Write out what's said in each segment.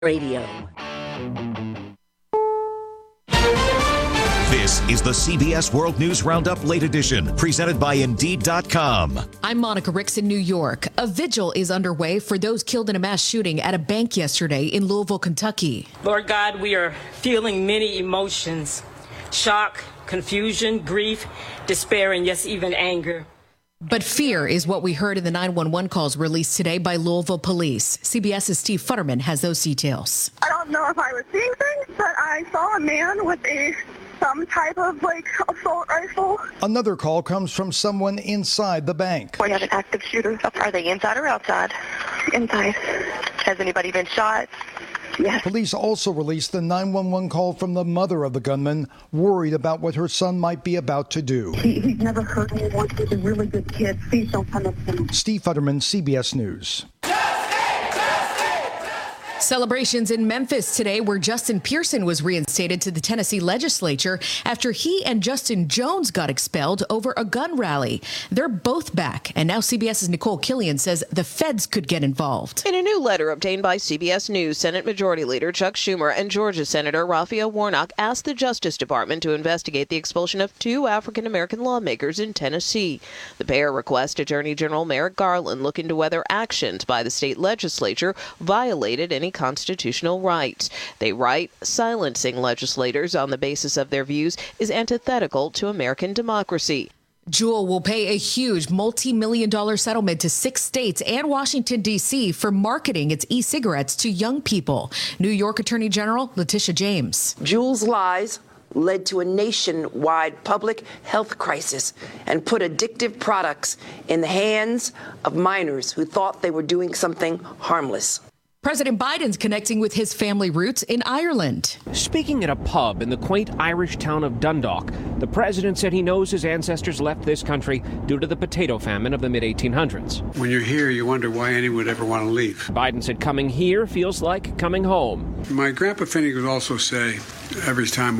Radio. This is the CBS World News Roundup Late Edition, presented by Indeed.com. I'm Monica Ricks in New York. A vigil is underway for those killed in a mass shooting at a bank yesterday in Louisville, Kentucky. Lord God, we are feeling many emotions: shock, confusion, grief, despair, and yes, even anger. But fear is what we heard in the 911 calls released today by Louisville police. CBS's Steve Futterman has those details. I don't know if I was seeing things, but I saw a man with some type of assault rifle. Another call comes from someone inside the bank. We have an active shooter. Are they inside or outside? Inside. Has anybody been shot? Yes. Police also released the 911 call from the mother of the gunman, worried about what her son might be about to do. He's never hurt anyone. He's a really good kid. Please don't punish him. Steve Futterman, CBS News. Celebrations in Memphis today, where Justin Pearson was reinstated to the Tennessee legislature after he and Justin Jones got expelled over a gun rally. They're both back, and now CBS's Nicole Killian says the feds could get involved. In a new letter obtained by CBS News, Senate Majority Leader Chuck Schumer and Georgia Senator Raphael Warnock asked the Justice Department to investigate the expulsion of 2 African-American lawmakers in Tennessee. The pair request Attorney General Merrick Garland look into whether actions by the state legislature violated any constitutional rights. They write, silencing legislators on the basis of their views is antithetical to American democracy. Juul will pay a huge multi-million-dollar settlement to 6 states and Washington, D.C. for marketing its e-cigarettes to young people. New York Attorney General Letitia James. Juul's lies led to a nationwide public health crisis and put addictive products in the hands of minors who thought they were doing something harmless. President Biden's connecting with his family roots in Ireland. Speaking at a pub in the quaint Irish town of Dundalk, the president said he knows his ancestors left this country due to the potato famine of the mid-1800s. When you're here, you wonder why anyone would ever want to leave. Biden said coming here feels like coming home. My grandpa Finney would also say, every time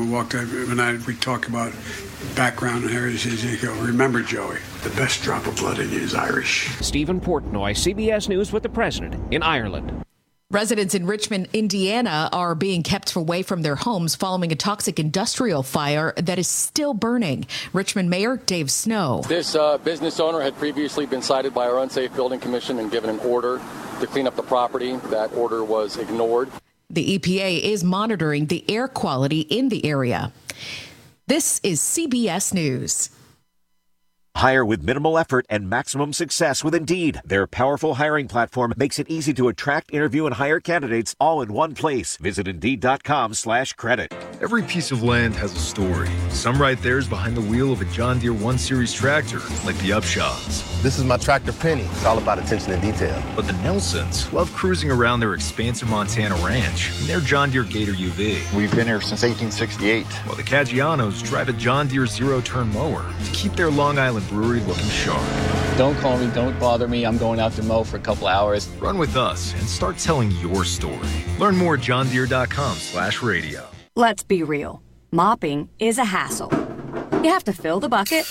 we talk about background and heritage, he'd go, remember, Joey, the best drop of blood in you is Irish. Stephen Portnoy, CBS News with the president in Ireland. Residents in Richmond, Indiana are being kept away from their homes following a toxic industrial fire that is still burning. Richmond Mayor Dave Snow. This business owner had previously been cited by our Unsafe Building Commission and given an order to clean up the property. That order was ignored. The EPA is monitoring the air quality in the area. This is CBS News. Hire with minimal effort and maximum success with Indeed. Their powerful hiring platform makes it easy to attract, interview, and hire candidates all in one place. Visit Indeed.com/credit. Every piece of land has a story. Some write theirs behind the wheel of a John Deere 1 Series tractor, like the Upshaws. This is my tractor Penny. It's all about attention to detail. But the Nelsons love cruising around their expansive Montana ranch in their John Deere Gator UV. We've been here since 1868. While the Caggianos drive a John Deere zero-turn mower to keep their Long Island brewery looking sharp. Don't call me, don't bother me. I'm going out to mow for a couple hours. Run with us and start telling your story. Learn more at johndeere.com/radio. Let's be real. Mopping is a hassle. You have to fill the bucket,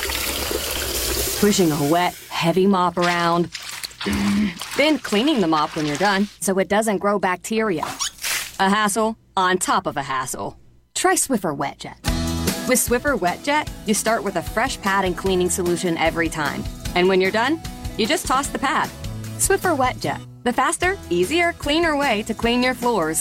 pushing a wet, heavy mop around, then cleaning the mop when you're done so it doesn't grow bacteria. A hassle on top of a hassle. Try Swiffer WetJet. With Swiffer WetJet, you start with a fresh pad and cleaning solution every time. And when you're done, you just toss the pad. Swiffer WetJet, the faster, easier, cleaner way to clean your floors.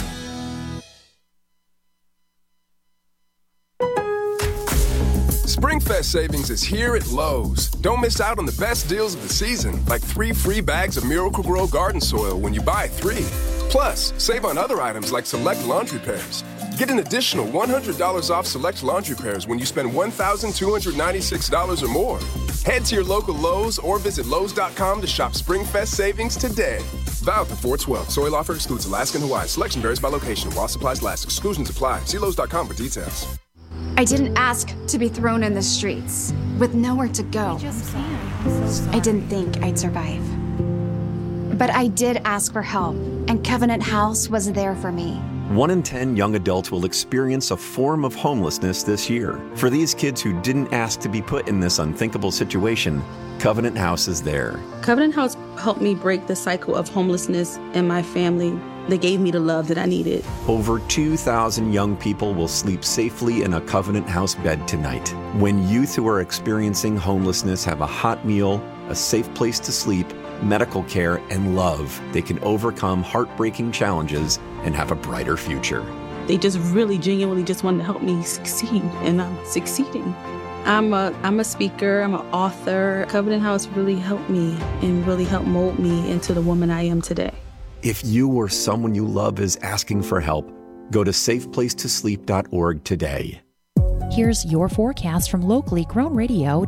SpringFest savings is here at Lowe's. Don't miss out on the best deals of the season, like 3 free bags of Miracle-Gro garden soil when you buy 3. Plus, save on other items like select laundry pairs. Get an additional $100 off select laundry pairs when you spend $1,296 or more. Head to your local Lowe's or visit Lowe's.com to shop SpringFest savings today. Valid through 4/12. Soil offer excludes Alaska and Hawaii. Selection varies by location. While supplies last, exclusions apply. See Lowe's.com for details. I didn't ask to be thrown in the streets with nowhere to go. I didn't think I'd survive. But I did ask for help, and Covenant House was there for me. 1 in 10 young adults will experience a form of homelessness this year. For these kids who didn't ask to be put in this unthinkable situation, Covenant House is there. Covenant House helped me break the cycle of homelessness in my family. They gave me the love that I needed. Over 2,000 young people will sleep safely in a Covenant House bed tonight. When youth who are experiencing homelessness have a hot meal, a safe place to sleep, medical care, and love, they can overcome heartbreaking challenges and have a brighter future. They just really genuinely just wanted to help me succeed, and I'm succeeding. I'm a speaker, I'm an author. Covenant House really helped me and really helped mold me into the woman I am today. If you or someone you love is asking for help, go to safeplacetosleep.org today. Here's your forecast from locally grown radio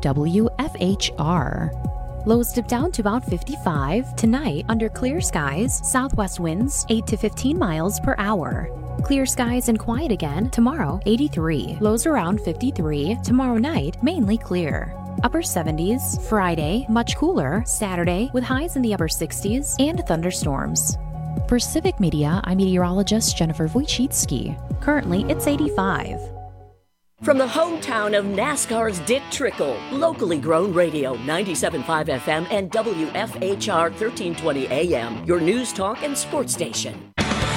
WFHR. Lows dip down to about 55. Tonight, under clear skies, southwest winds 8 to 15 miles per hour. Clear skies and quiet again. Tomorrow, 83. Lows around 53. Tomorrow night, mainly clear. Upper 70s. Friday, much cooler. Saturday, with highs in the upper 60s and thunderstorms. For Civic Media, I'm meteorologist Jennifer Wojcicki. Currently, it's 85. From the hometown of NASCAR's Dick Trickle, locally grown radio, 97.5 FM and WFHR 1320 AM, your news, talk, and sports station.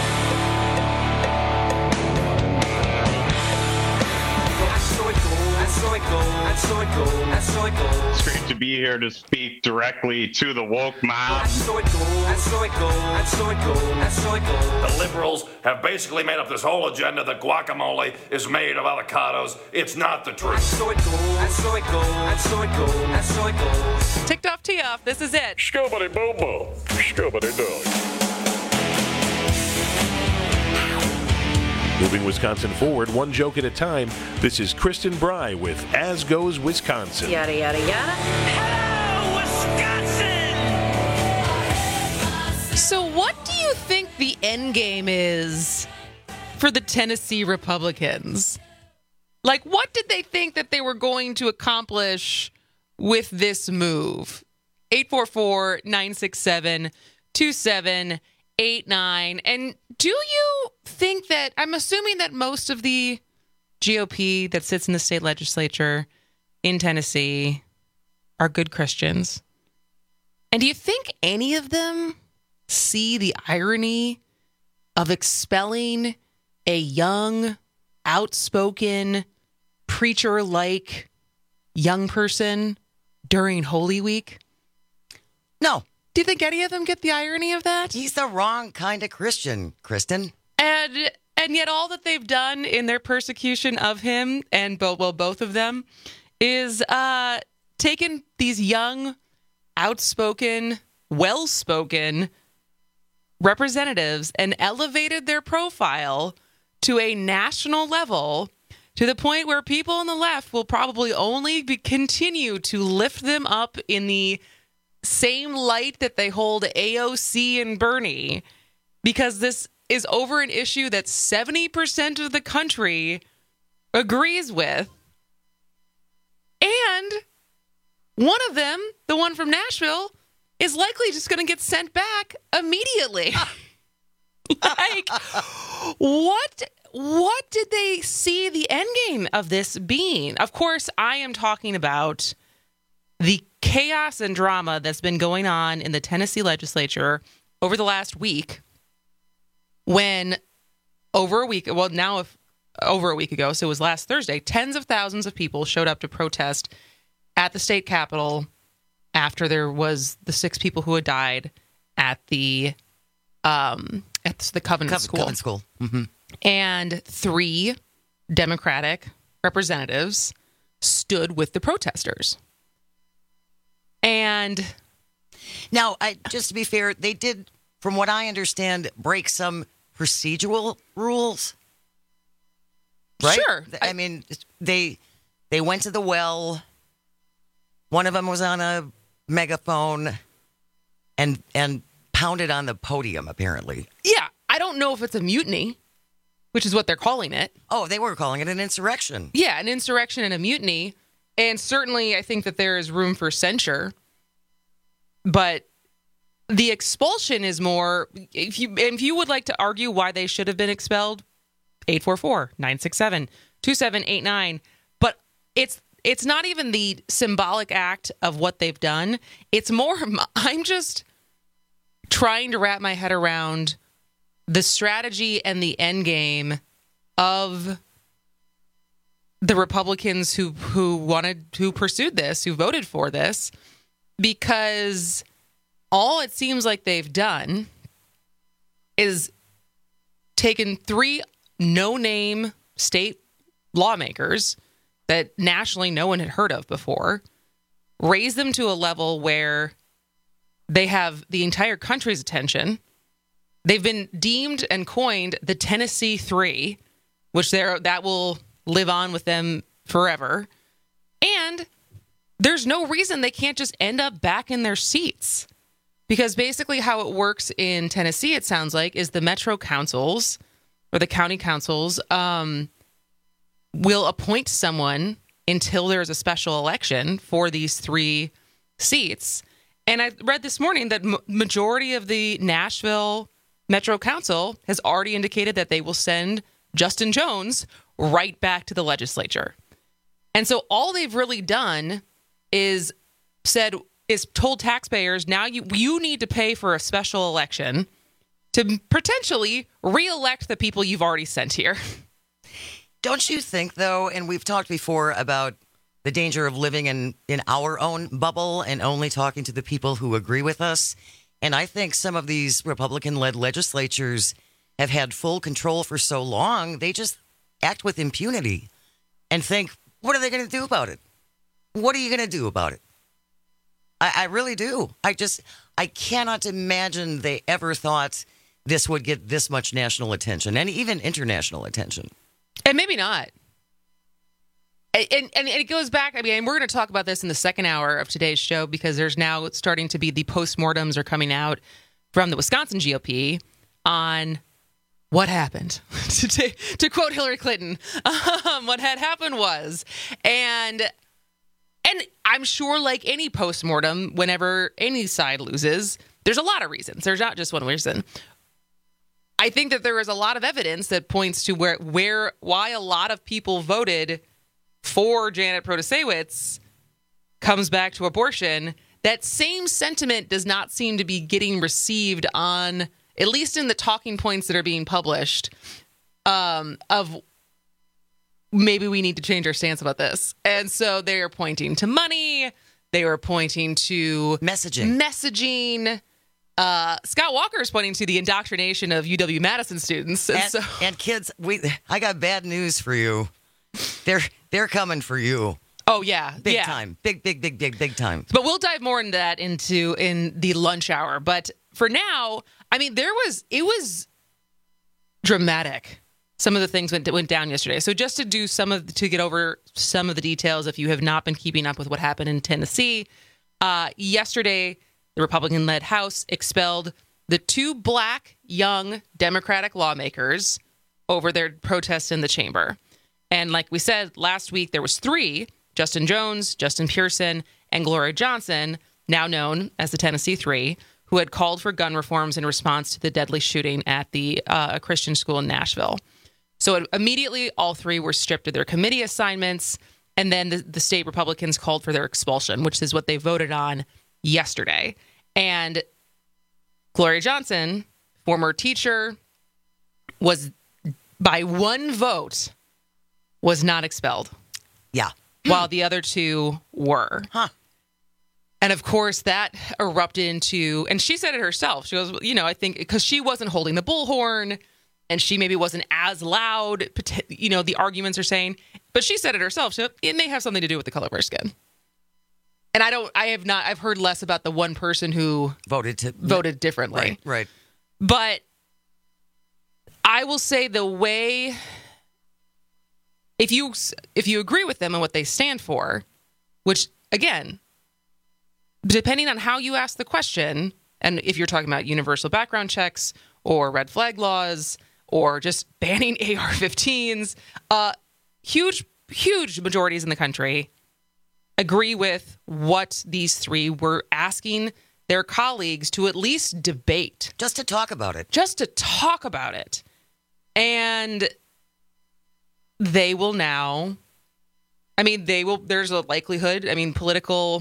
It's great to be here to speak directly to the woke mob. The liberals have basically made up this whole agenda that guacamole is made of avocados. It's not the truth. Ticked off, tee off. This is it. Scoobity boo boo. Scoobity doo. Moving Wisconsin forward, one joke at a time. This is Kristen Bry with As Goes Wisconsin. Yada, yada, yada. Hello, Wisconsin! So what do you think the end game is for the Tennessee Republicans? Like, what did they think that they were going to accomplish with this move? 844-967-2789. And do you think that, I'm assuming that most of the GOP that sits in the state legislature in Tennessee are good Christians. And do you think any of them see the irony of expelling a young, outspoken, preacher-like young person during Holy Week? No. Do you think any of them get the irony of that? He's the wrong kind of Christian, Kristen. And yet all that they've done in their persecution of him, and both of them, is taken these young, outspoken, well-spoken representatives and elevated their profile to a national level, to the point where people on the left will probably only continue to lift them up in the same light that they hold AOC and Bernie, because this is over an issue that 70% of the country agrees with. And one of them, the one from Nashville, is likely just going to get sent back immediately. Like, what did they see the end game of this being? Of course, I am talking about the chaos and drama that's been going on in the Tennessee legislature over the last week, when over a week ago, so it was last Thursday, tens of thousands of people showed up to protest at the state capitol after there was the 6 people who had died at the Covenant School. Covenant School. Mm-hmm. And 3 Democratic representatives stood with the protesters. And now, just to be fair, they did, from what I understand, break some procedural rules. Right? Sure. I mean, they went to the well. One of them was on a megaphone and pounded on the podium, apparently. Yeah, I don't know if it's a mutiny, which is what they're calling it. Oh, they were calling it an insurrection. Yeah, an insurrection and a mutiny. And certainly I think that there is room for censure. But the expulsion is more, if you would like to argue why they should have been expelled, 844-967-2789. But it's not even the symbolic act of what they've done. It's more, I'm just trying to wrap my head around the strategy and the end game of the Republicans who pursued this, who voted for this, because all it seems like they've done is taken 3 no-name state lawmakers that nationally no one had heard of before, raised them to a level where they have the entire country's attention. They've been deemed and coined the Tennessee Three, which that will live on with them forever. And there's no reason they can't just end up back in their seats. Because basically how it works in Tennessee, it sounds like, is the metro councils or the county councils will appoint someone until there's a special election for these 3 seats. And I read this morning that majority of the Nashville Metro Council has already indicated that they will send Justin Jones right back to the legislature. And so all they've really done is told taxpayers, now you need to pay for a special election to potentially reelect the people you've already sent here. Don't you think, though, and we've talked before about the danger of living in our own bubble and only talking to the people who agree with us, and I think some of these Republican-led legislatures have had full control for so long, they just act with impunity and think, what are they going to do about it? What are you going to do about it? I really do. I cannot imagine they ever thought this would get this much national attention and even international attention. And maybe not. And it goes back, I mean, and we're going to talk about this in the second hour of today's show because there's now starting to be the postmortems are coming out from the Wisconsin GOP on what happened. to quote Hillary Clinton, what had happened was, and I'm sure like any postmortem, whenever any side loses, there's a lot of reasons. There's not just one reason. I think that there is a lot of evidence that points to why a lot of people voted for Janet Protasiewicz comes back to abortion. That same sentiment does not seem to be getting received on, at least in the talking points that are being published, of maybe we need to change our stance about this. And so they are pointing to money. They were pointing to messaging. Scott Walker is pointing to the indoctrination of UW-Madison students. And kids, I got bad news for you. They're coming for you. Oh, yeah. Big time. Big time. But we'll dive more into that in the lunch hour. But for now, I mean, it was dramatic. Some of the things went down yesterday. So just to get over some of the details, if you have not been keeping up with what happened in Tennessee, yesterday, the Republican-led House expelled the 2 black, young Democratic lawmakers over their protests in the chamber. And like we said, last week there was 3, Justin Jones, Justin Pearson, and Gloria Johnson, now known as the Tennessee Three, who had called for gun reforms in response to the deadly shooting at the Christian school in Nashville. So immediately, all 3 were stripped of their committee assignments, and then the state Republicans called for their expulsion, which is what they voted on yesterday. And Gloria Johnson, former teacher, was by 1 vote was not expelled. Yeah. While the other 2 were. Huh. And of course that erupted into, and she said it herself. She goes, I think because she wasn't holding the bullhorn and she maybe wasn't as loud, the arguments are saying, but she said it herself. So it may have something to do with the color of her skin. And I've heard less about the one person who voted differently. Right. But I will say the way, if you agree with them and what they stand for, which again, depending on how you ask the question, and if you're talking about universal background checks or red flag laws or just banning AR-15s, huge majorities in the country agree with what these 3 were asking their colleagues to at least debate. Just to talk about it. And they will now, there's a likelihood, political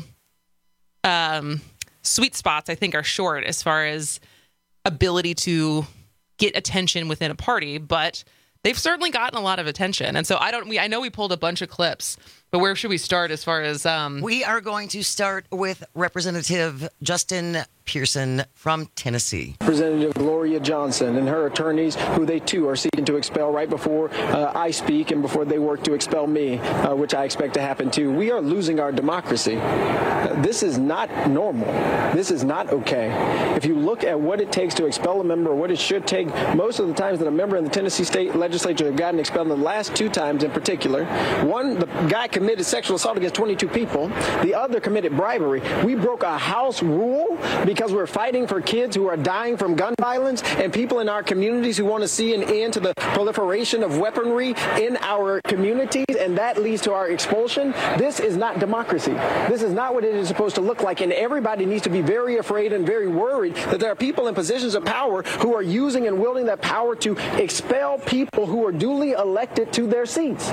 sweet spots, I think, are short as far as ability to get attention within a party, but they've certainly gotten a lot of attention. And so I know we pulled a bunch of clips, but where should we start as far as... We are going to start with Representative Justin Pearson from Tennessee. Representative Gloria Johnson and her attorneys, who they too are seeking to expel right before I speak and before they work to expel me, which I expect to happen too. We are losing our democracy. This is not normal. This is not okay. If you look at what it takes to expel a member, what it should take, most of the times that a member in the Tennessee State Legislature have gotten expelled, in the last 2 times in particular, one, the guy committed sexual assault against 22 people. The other committed bribery. We broke a House rule because we're fighting for kids who are dying from gun violence and people in our communities who want to see an end to the proliferation of weaponry in our communities, and that leads to our expulsion. This is not democracy. This is not what it is supposed to look like, and everybody needs to be very afraid and very worried that there are people in positions of power who are using and wielding that power to expel people who are duly elected to their seats.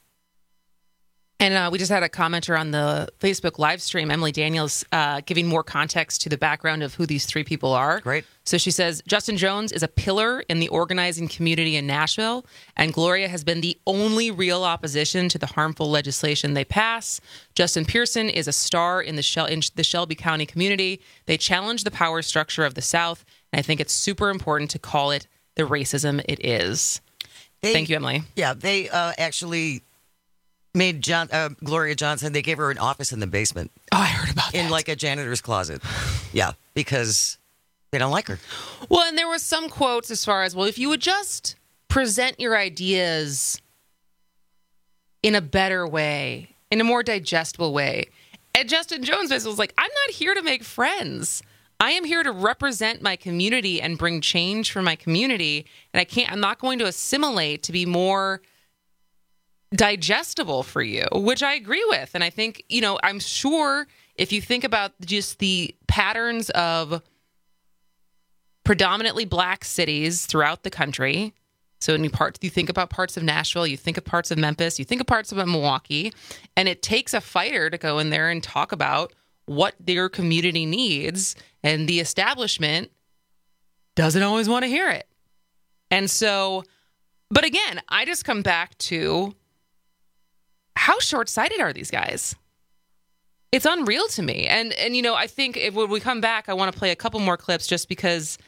And we just had a commenter on the Facebook live stream, Emily Daniels, giving more context to the background of who these 3 people are. Great. So she says, Justin Jones is a pillar in the organizing community in Nashville, and Gloria has been the only real opposition to the harmful legislation they pass. Justin Pearson is a star in the Shelby County community. They challenge the power structure of the South, and I think it's super important to call it the racism it is. Thank you, Emily. Yeah, they actually... made Gloria Johnson, they gave her an office in the basement. Oh, I heard about that. In like a janitor's closet. Yeah, because they don't like her. Well, and there was some quotes as far as, well, if you would just present your ideas in a better way, in a more digestible way. And Justin Jones was like, I'm not here to make friends. I am here to represent my community and bring change for my community. And I'm not going to assimilate to be more digestible for you, which I agree with. And I think, I'm sure if you think about just the patterns of predominantly black cities throughout the country, so you think about parts of Nashville, you think of parts of Memphis, you think of parts of Milwaukee, and it takes a fighter to go in there and talk about what their community needs, and the establishment doesn't always want to hear it. And so, but again, I just come back to, how short-sighted are these guys? It's unreal to me. And I think when we come back, I want to play a couple more clips just because,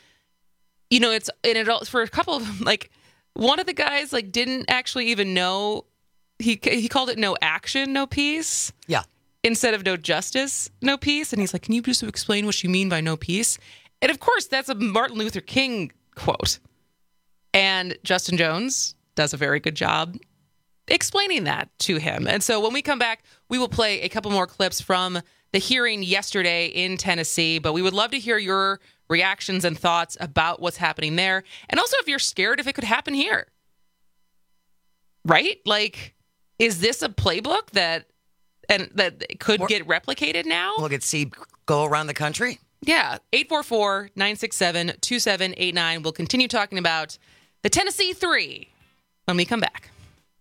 for a couple of them, like, one of the guys, like, didn't actually even know, he called it no action, no peace. Yeah. Instead of no justice, no peace. And he's like, can you just explain what you mean by no peace? And of course, that's a Martin Luther King quote. And Justin Jones does a very good job explaining that to him. And so when we come back, we will play a couple more clips from the hearing yesterday in Tennessee, but we would love to hear your reactions and thoughts about what's happening there. And also if you're scared if it could happen here. Right? Like, is this a playbook that could get replicated now? We'll go around the country? Yeah. 844-967-2789. We'll continue talking about the Tennessee 3 when we come back.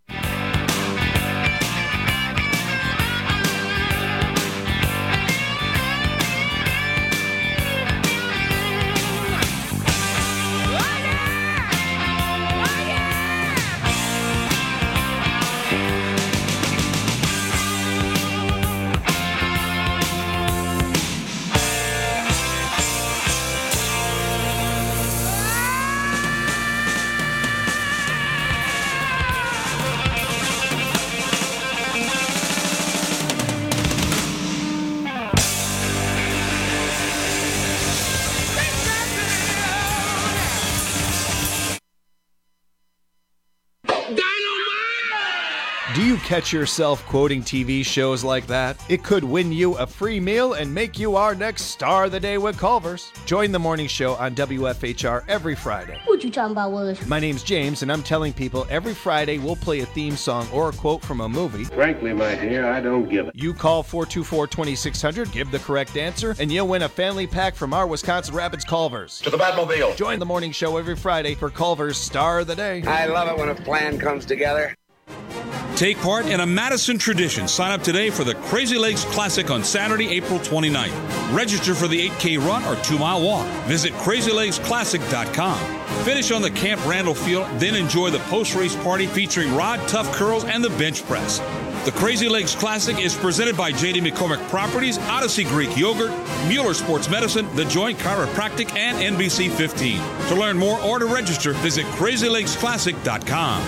Do you catch yourself quoting TV shows like that? It could win you a free meal and make you our next Star of the Day with Culver's. Join the morning show on WFHR every Friday. What you talking about, Willis? My name's James, and I'm telling people every Friday we'll play a theme song or a quote from a movie. Frankly, my dear, I don't give it. You call 424-2600, give the correct answer, and you'll win a family pack from our Wisconsin Rapids Culver's. To the Batmobile. Join the morning show every Friday for Culver's Star of the Day. I love it when a plan comes together. Take part in a Madison tradition. Sign up today for the Crazy Lakes Classic on Saturday, April 29th. Register for the 8K run or 2-mile walk. Visit crazylakesclassic.com. Finish on the Camp Randall field, then enjoy the post-race party featuring Rod Tough Curls and the bench press. The Crazy Lakes Classic is presented by J.D. McCormick Properties, Odyssey Greek Yogurt, Mueller Sports Medicine, The Joint Chiropractic, and NBC 15. To learn more or to register, visit crazylakesclassic.com.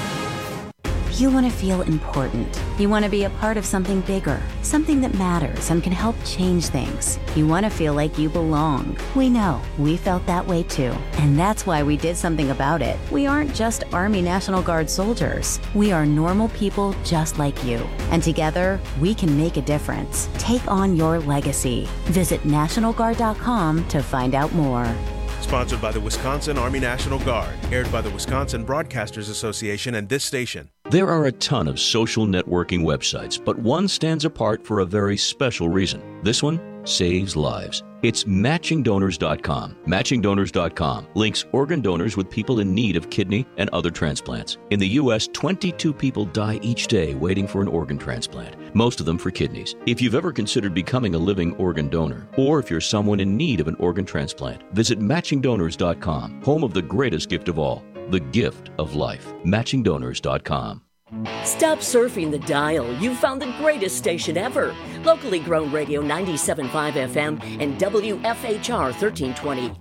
You want to feel important. You want to be a part of something bigger, something that matters and can help change things. You want to feel like you belong. We know. We felt that way too. And that's why we did something about it. We aren't just Army National Guard soldiers. We are normal people just like you. And together, we can make a difference. Take on your legacy. Visit NationalGuard.com to find out more. Sponsored by the Wisconsin Army National Guard. Aired by the Wisconsin Broadcasters Association and this station. There are a ton of social networking websites, but one stands apart for a very special reason. This one saves lives. It's MatchingDonors.com. MatchingDonors.com links organ donors with people in need of kidney and other transplants. In the U.S., 22 people die each day waiting for an organ transplant, most of them for kidneys. If you've ever considered becoming a living organ donor, or if you're someone in need of an organ transplant, visit MatchingDonors.com, home of the greatest gift of all, the gift of life. MatchingDonors.com. Stop surfing the dial. You've found the greatest station ever. Locally grown radio 97.5 FM and WFHR 1320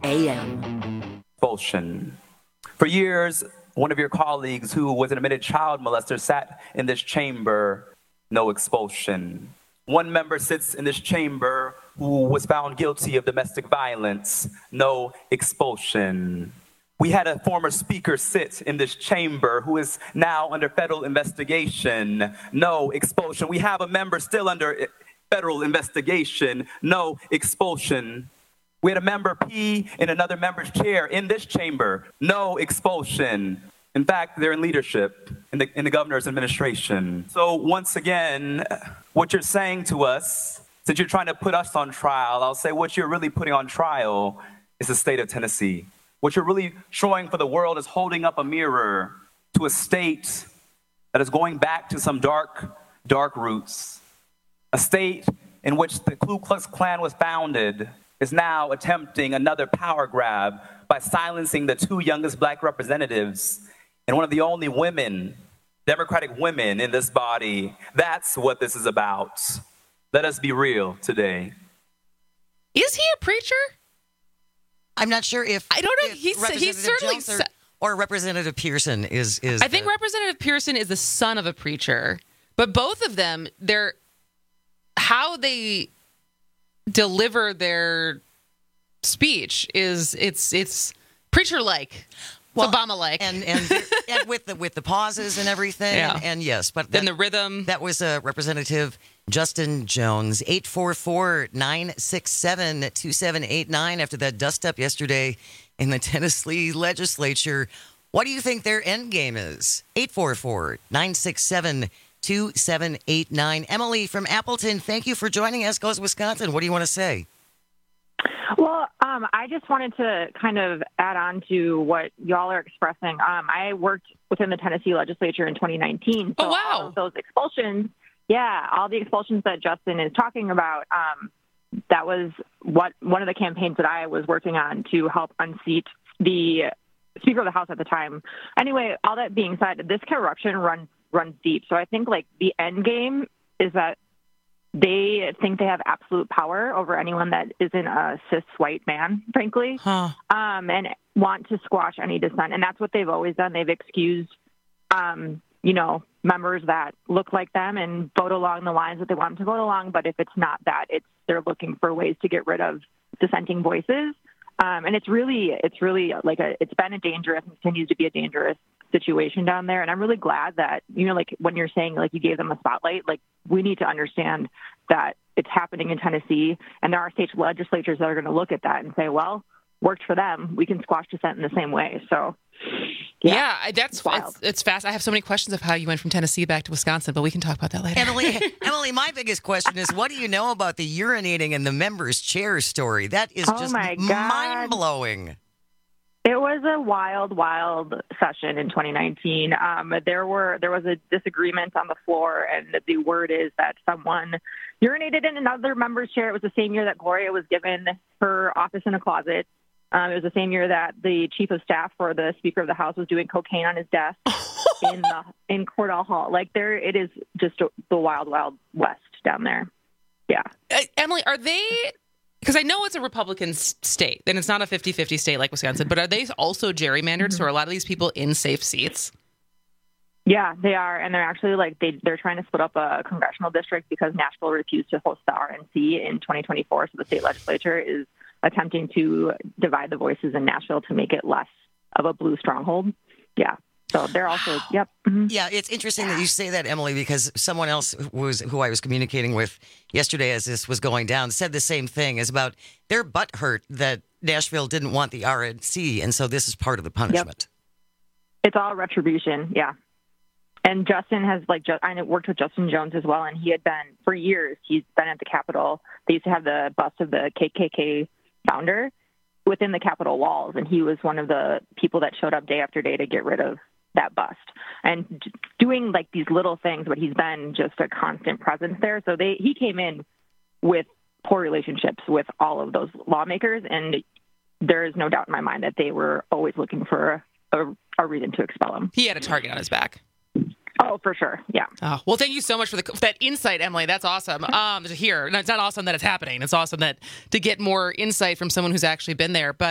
AM. Expulsion. For years, one of your colleagues who was an admitted child molester sat in this chamber. No expulsion. One member sits in this chamber who was found guilty of domestic violence. No expulsion. We had a former speaker sit in this chamber who is now under federal investigation. No expulsion. We have a member still under federal investigation. No expulsion. We had a member pee in another member's chair in this chamber. No expulsion. In fact, they're in leadership in the governor's administration. So once again, what you're saying to us, since you're trying to put us on trial, I'll say what you're really putting on trial is the state of Tennessee. What you're really showing for the world is holding up a mirror to a state that is going back to some dark, dark roots. A state in which the Ku Klux Klan was founded is now attempting another power grab by silencing the two youngest black representatives and one of the only women, Democratic women in this body. That's what this is about. Let us be real today. Is he a preacher? I'm not sure if I don't know. He's certainly or Representative Pearson is. I think Representative Pearson is the son of a preacher, but both of them, how they deliver their speech it's preacher-like. It's Obama-like, and with the pauses and everything, yeah. and yes, but then the rhythm. That was Representative Justin Jones. 844-967-2789 after that dust-up yesterday in the Tennessee legislature. What do you think their end game is? 844-967-2789. Emily from Appleton, thank you for joining us. Goes Wisconsin. What do you want to say? Well, I just wanted to kind of add on to what y'all are expressing. I worked within the Tennessee legislature in 2019. So all of those expulsions, all the expulsions that Justin is talking about, that was one of the campaigns that I was working on to help unseat the Speaker of the House at the time. Anyway, all that being said, this corruption runs deep. So I think like the end game is that they think they have absolute power over anyone that isn't a cis white man, frankly, and want to squash any dissent. And that's what they've always done. They've excused, members that look like them and vote along the lines that they want them to vote along. But if it's not that, they're looking for ways to get rid of dissenting voices. And it's really like it's been a dangerous and continues to be a dangerous situation down there. And I'm really glad that, like when you're saying like you gave them a spotlight, like we need to understand that it's happening in Tennessee and there are state legislatures that are going to look at that and say, well, worked for them. We can squash dissent in the same way. So that's wild. It's fast. I have so many questions of how you went from Tennessee back to Wisconsin, but we can talk about that later. Emily, my biggest question is, what do you know about the urinating in the members' chair story? That is just mind-blowing. It was a wild, wild session in 2019. There was a disagreement on the floor, and the word is that someone urinated in another member's chair. It was the same year that Gloria was given her office in a closet. It was the same year that the chief of staff for the Speaker of the House was doing cocaine on his desk in Cordell Hall. Like, it is just the wild, wild west down there. Yeah. Emily, are they... Because I know it's a Republican state, and it's not a 50-50 state like Wisconsin, but are they also gerrymandered? So are a lot of these people in safe seats? Yeah, they are. And they're actually they're trying to split up a congressional district because Nashville refused to host the RNC in 2024. So the state legislature is attempting to divide the voices in Nashville to make it less of a blue stronghold. Yeah. So they're also, yep. Mm-hmm. Yeah, it's interesting that you say that, Emily, because someone else who I was communicating with yesterday as this was going down said the same thing, is about their butt hurt that Nashville didn't want the RNC, and so this is part of the punishment. Yep. It's all retribution, yeah. And Justin has, I worked with Justin Jones as well, and he had been, for years, he's been at the Capitol. They used to have the bust of the KKK founder within the Capitol walls, and he was one of the people that showed up day after day to get rid of that bust and doing these little things, but he's been just a constant presence there. So he came in with poor relationships with all of those lawmakers, and there is no doubt in my mind that they were always looking for a reason to expel him. He had a target on his back. Oh, for sure. Yeah. Oh, well, thank you so much for that insight, Emily. That's awesome to hear. And it's not awesome that it's happening. It's awesome to get more insight from someone who's actually been there. But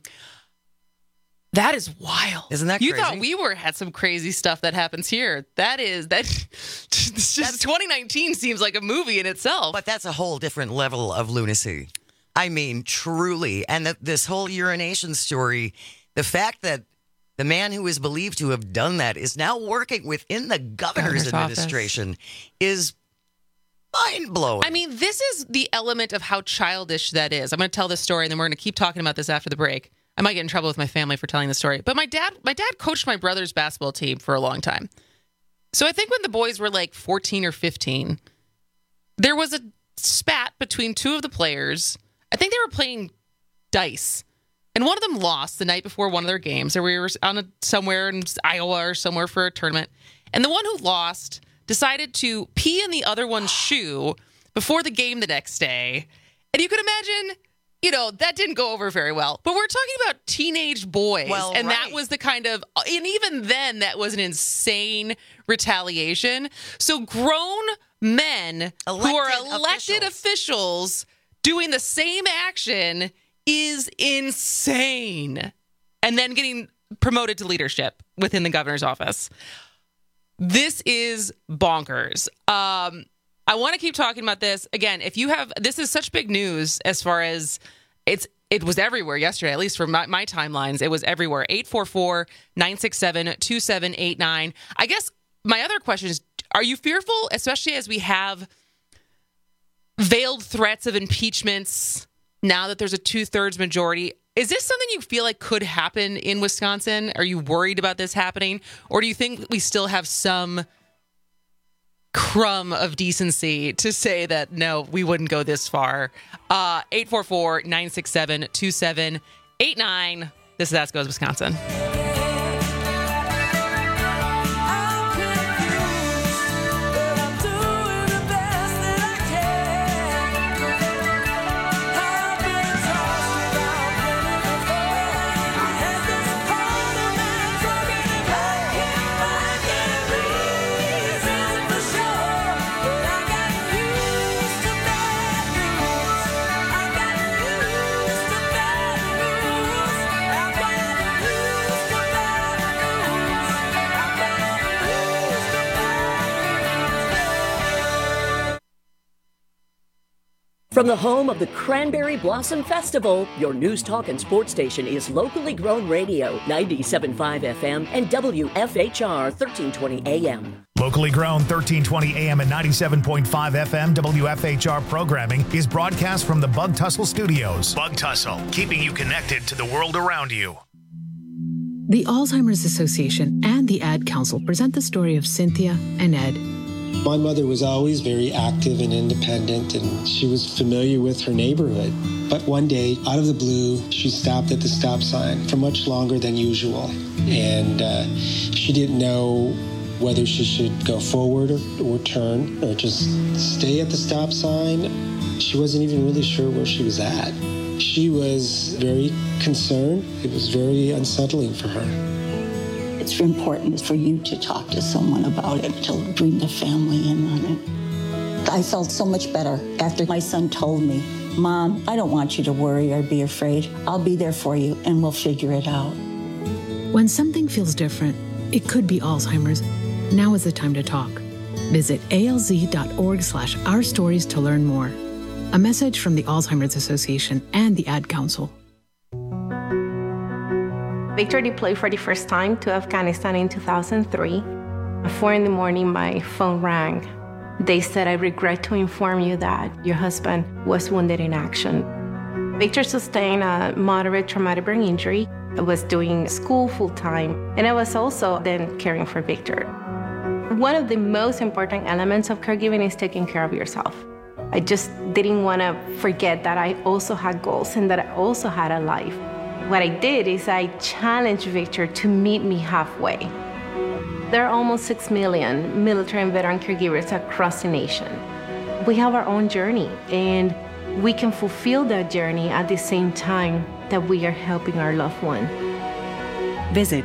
that is wild. Isn't that crazy? You thought we had some crazy stuff that happens here. Just 2019 seems like a movie in itself. But that's a whole different level of lunacy. I mean, truly. And this whole urination story, the fact that the man who is believed to have done that is now working within the governor's administration is mind-blowing. I mean, this is the element of how childish that is. I'm going to tell this story, and then we're going to keep talking about this after the break. I might get in trouble with my family for telling the story. But my dad coached my brother's basketball team for a long time. So I think when the boys were 14 or 15, there was a spat between two of the players. I think they were playing dice. And one of them lost the night before one of their games. Or we were somewhere in Iowa or somewhere for a tournament. And the one who lost decided to pee in the other one's shoe before the game the next day. And you could imagine... that didn't go over very well. But we're talking about teenage boys. Well, and right. that was the kind of, and even then, that was an insane retaliation. So grown men who are elected officials doing the same action is insane. And then getting promoted to leadership within the governor's office. This is bonkers. I want to keep talking about this. Again, this is such big news as far as it was everywhere yesterday, at least for my timelines. It was everywhere. 844-967-2789. I guess my other question is, are you fearful, especially as we have veiled threats of impeachments now that there's a 2/3 majority? Is this something you feel like could happen in Wisconsin? Are you worried about this happening? Or do you think we still have some crumb of decency to say that, no, we wouldn't go this far? 844-967-2789. This is Ask Goes Wisconsin. From the home of the Cranberry Blossom Festival, your news, talk, and sports station is locally grown radio, 97.5 FM and WFHR 1320 AM. Locally grown 1320 AM and 97.5 FM WFHR programming is broadcast from the Bug Tussle Studios. Bug Tussle, keeping you connected to the world around you. The Alzheimer's Association and the Ad Council present the story of Cynthia and Ed. My mother was always very active and independent, and she was familiar with her neighborhood. But one day, out of the blue, she stopped at the stop sign for much longer than usual. And she didn't know whether she should go forward or turn or just stay at the stop sign. She wasn't even really sure where she was at. She was very concerned. It was very unsettling for her. It's important for you to talk to someone about it, to bring the family in on it. I felt so much better after my son told me, Mom, I don't want you to worry or be afraid. I'll be there for you and we'll figure it out. When something feels different, it could be Alzheimer's. Now is the time to talk. Visit alz.org/ourstories to learn more. A message from the Alzheimer's Association and the Ad Council. Victor deployed for the first time to Afghanistan in 2003. At 4 a.m, my phone rang. They said, I regret to inform you that your husband was wounded in action. Victor sustained a moderate traumatic brain injury. I was doing school full-time, and I was also then caring for Victor. One of the most important elements of caregiving is taking care of yourself. I just didn't want to forget that I also had goals and that I also had a life. What I did is I challenged Victor to meet me halfway. There are almost 6 million military and veteran caregivers across the nation. We have our own journey, and we can fulfill that journey at the same time that we are helping our loved one. Visit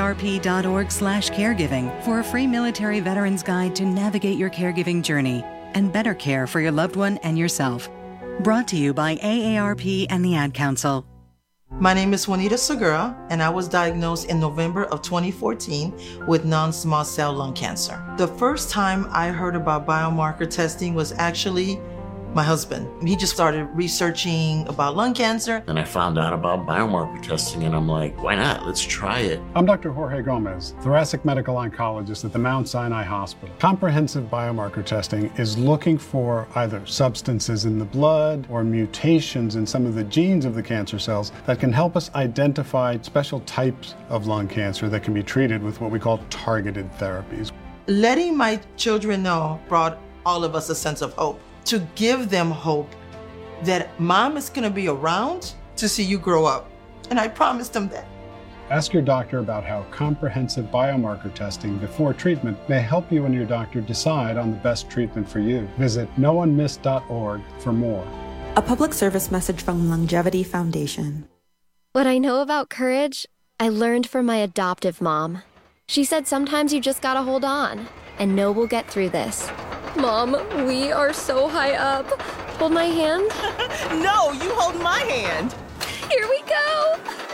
aarp.org/caregiving for a free military veterans guide to navigate your caregiving journey and better care for your loved one and yourself. Brought to you by AARP and the Ad Council. My name is Juanita Segura, and I was diagnosed in November of 2014 with non-small cell lung cancer. The first time I heard about biomarker testing was actually my husband. He just started researching about lung cancer. And I found out about biomarker testing, and I'm like, why not? Let's try it. I'm Dr. Jorge Gomez, thoracic medical oncologist at the Mount Sinai Hospital. Comprehensive biomarker testing is looking for either substances in the blood or mutations in some of the genes of the cancer cells that can help us identify special types of lung cancer that can be treated with what we call targeted therapies. Letting my children know brought all of us a sense of hope. To give them hope that Mom is going to be around to see you grow up. And I promised them that. Ask your doctor about how comprehensive biomarker testing before treatment may help you and your doctor decide on the best treatment for you. Visit noonemiss.org for more. A public service message from Longevity Foundation. What I know about courage, I learned from my adoptive mom. She said sometimes you just gotta hold on and know we'll get through this. Mom, we are so high up. Hold my hand. No, you hold my hand. Here we go.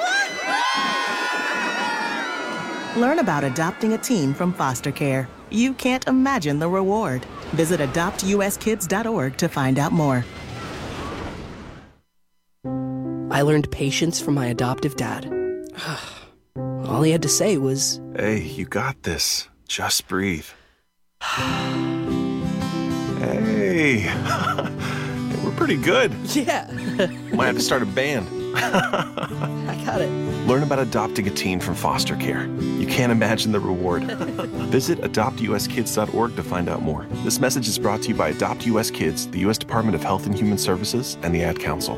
Learn about adopting a teen from foster care. You can't imagine the reward. Visit adoptuskids.org to find out more. I learned patience from my adoptive dad. All he had to say was, "Hey, you got this. Just breathe." Hey, we're pretty good. Yeah. Might have to start a band. I got it. Learn about adopting a teen from foster care. You can't imagine the reward. Visit adoptuskids.org to find out more. This message is brought to you by Adopt US Kids, the U.S. Department of Health and Human Services, and the Ad Council.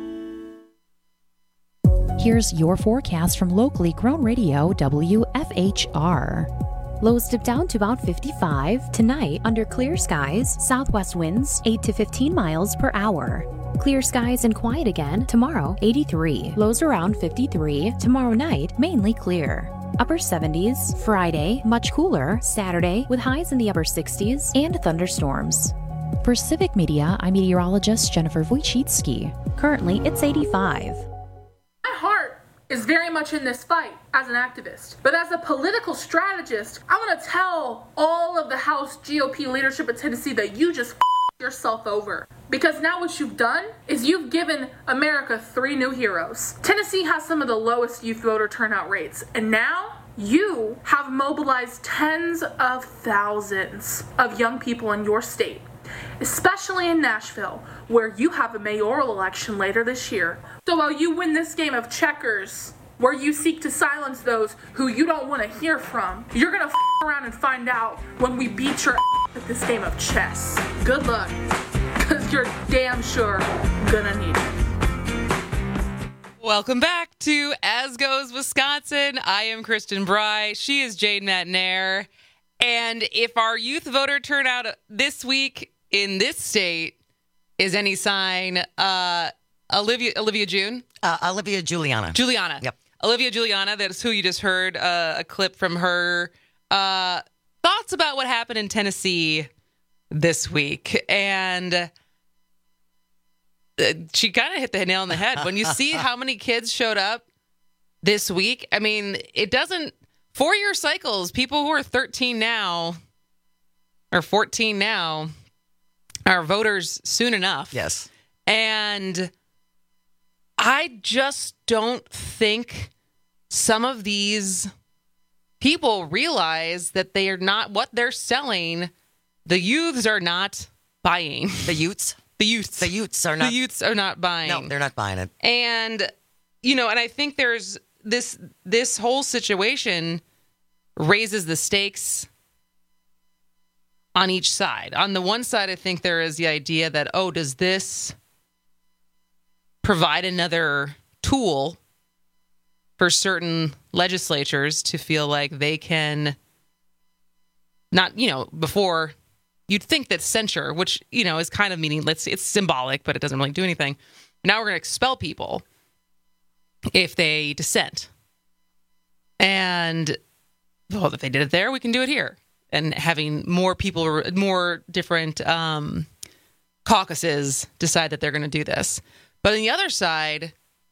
Here's your forecast from locally grown radio WFHR. Lows dip down to about 55. Tonight, under clear skies, southwest winds 8 to 15 miles per hour. Clear skies and quiet again. Tomorrow, 83. Lows around 53. Tomorrow night, mainly clear. Upper 70s. Friday, much cooler. Saturday, with highs in the upper 60s and thunderstorms. For Civic Media, I'm meteorologist Jennifer Wojcicki. Currently, it's 85. My heart is very much in this fight as an activist. But as a political strategist, I want to tell all of the House GOP leadership of Tennessee that you just yourself over. Because now what you've done is you've given America 3 new heroes. Tennessee has some of the lowest youth voter turnout rates. And now you have mobilized tens of thousands of young people in your state, especially in Nashville, where you have a mayoral election later this year. So while you win this game of checkers, where you seek to silence those who you don't want to hear from, you're gonna around and find out when we beat your at this game of chess. Good luck, because you're damn sure gonna need it. Welcome back to As Goes Wisconsin. I am Kristen Bry. She is Jade Matnair. And if our youth voter turnout this week in this state is any sign, Olivia June? Olivia Juliana. Juliana. Yep. Olivia Juliana, that's who you just heard a clip from her thoughts about what happened in Tennessee this week. And she kind of hit the nail on the head. When you see how many kids showed up this week, I mean, it doesn't... 4-year cycles, people who are 13 now or 14 now are voters soon enough. Yes. And I just don't think some of these people realize that they are not what they're selling. The youths are not buying. The youths are not. The youths are not buying. No, they're not buying it. And, and I think there's this whole situation raises the stakes on each side. On the one side, I think there is the idea that, does this provide another tool for certain legislatures to feel like they can not, before you'd think that censure, which, is kind of meaningless, it's symbolic, but it doesn't really do anything. Now we're going to expel people if they dissent. And, well, if they did it there, we can do it here. And having more people, more different caucuses decide that they're going to do this. But on the other side,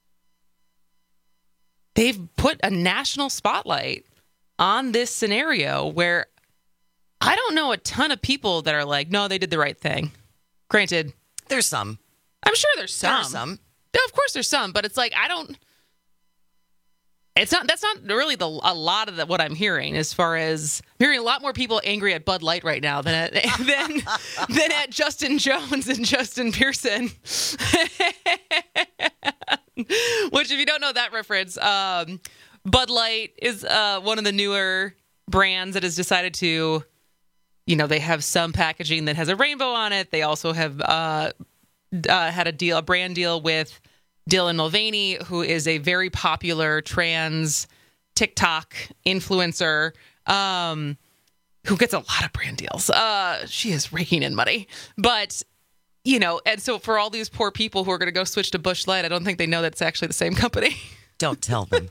they've put a national spotlight on this scenario where I don't know a ton of people that are like, no, they did the right thing. Granted. There's some. I'm sure there's some. There's some. Yeah, of course there's some. But it's like, that's not really a lot of what I'm hearing. As far as I'm hearing a lot more people angry at Bud Light right now than at Justin Jones and Justin Pearson. Which, if you don't know that reference, Bud Light is one of the newer brands that has decided to, they have some packaging that has a rainbow on it. They also have had a brand deal with Dylan Mulvaney, who is a very popular trans TikTok influencer who gets a lot of brand deals. She is raking in money. But, and so for all these poor people who are going to go switch to Busch Light, I don't think they know that it's actually the same company. Don't tell them.